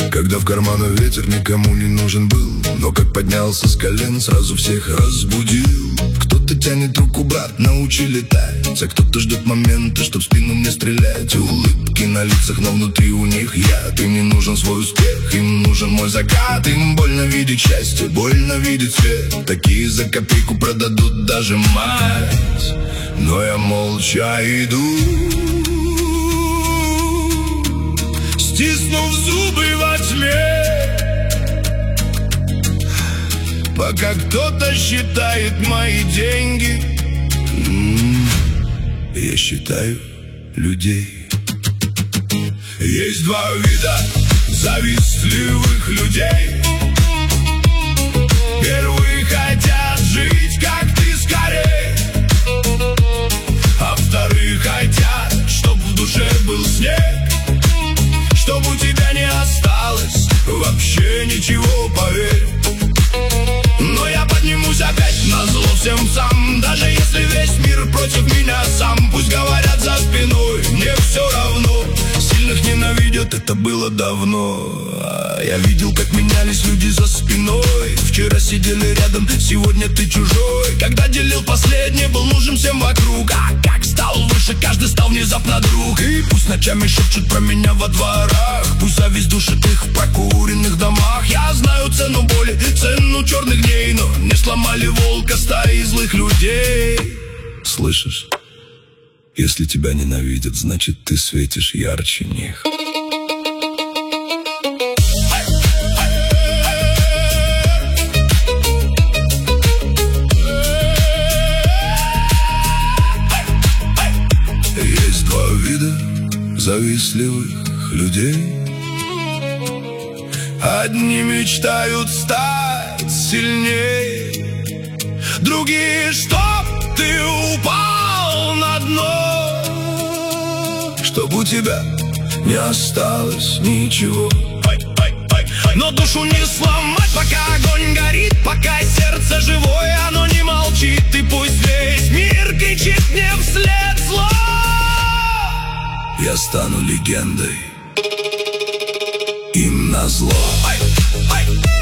Когда в карманах ветер никому не нужен был, но как поднялся с колен, сразу всех разбудил. Кто-то тянет руку, брат, научи летать, а кто-то ждет момента, чтоб в спину мне стрелять. Улыбки на лицах, но внутри у них яд. Им не нужен свой успех, им нужен мой закат. Им больно видеть счастье, больно видеть свет. Такие за копейку продадут даже мать. Но я молча иду, стиснув зубы во тьме, пока кто-то считает мои деньги. Я считаю людей. Есть два вида завистливых людей. Первые хотят жить, как ты, скорей, а вторые хотят, чтоб в душе был снег, чтоб у тебя не осталось вообще ничего, поверь. Но я поднимусь опять назло всем сам, даже если весь мир против меня сам. Пусть говорят за спиной, мне все равно. Сильных ненавидят, это было давно. А я видел, как менялись люди за спиной. Вчера сидели рядом, сегодня ты чужой. Когда делил последний, был нужен всем вокруг. А как стал выше, каждый стал внезапно друг. И пусть ночами шепчут про меня во дворах, пусть зависть душит их в прокуренных домах. Я знаю цену боли, цену черных дней, но не сломали волка стаи злых людей. Слышишь? Если тебя ненавидят, значит ты светишь ярче них. Есть два вида завистливых людей. Одни мечтают стать сильнее, другие, чтоб ты упал на дно, чтоб у тебя не осталось ничего. Но душу не сломать, пока огонь горит, пока сердце живое, оно не молчит. И пусть весь мир кричит мне вслед зло, я стану легендой им назло.